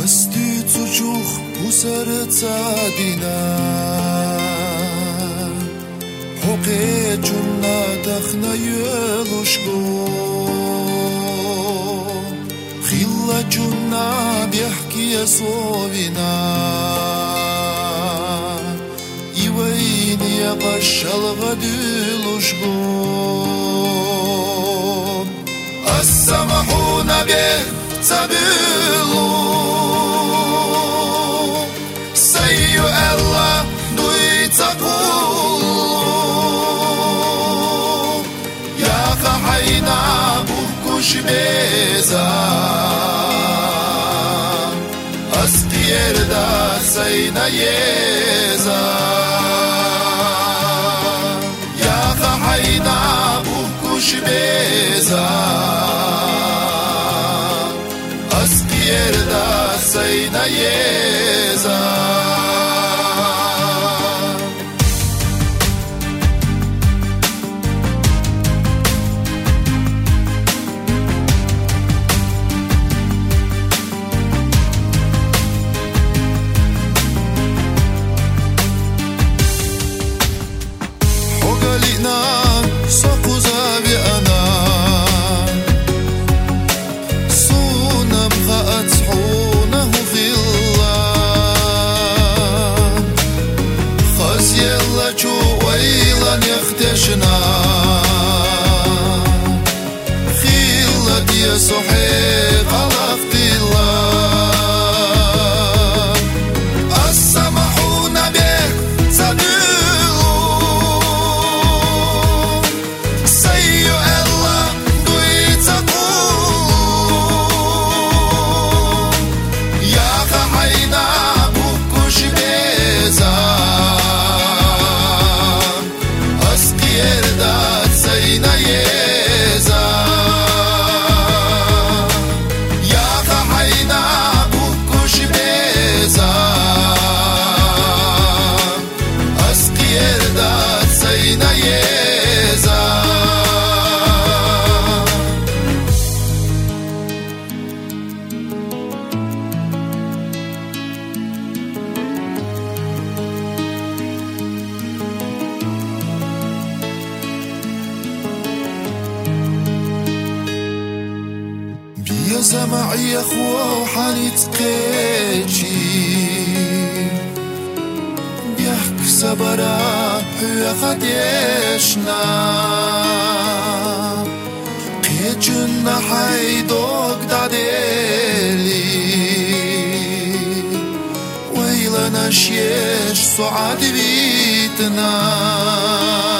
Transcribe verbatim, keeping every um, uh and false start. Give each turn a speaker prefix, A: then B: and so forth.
A: Asti çocuk bu sertadina Hoqe cunna dakhna yeluşgo Khilla cunna bihki sovina Iwayn yaqashal gadiluşgo As-samahuna bih tabilu Sayyu Allah duita kullu Ya khayna bukush beza Astiyerda sayna yeza Ya khayna bukush beza Yerda sayna yeza Hogalina sokuza bi ana أطحونه في الله خاز يلا جو ويلا يختشنا خيلة يا صحيح غلفت الله السمحون بك تبيلوا سيء الله دويت sayna yeza Ya khayna bukush beza Askiyerda sayna yeza يا سمعي يا خو حنتقيتشي بيحكي صبرا يا خديشنا قيتشنا حيدوك داديلي ويلا نشيش صعد بيتنا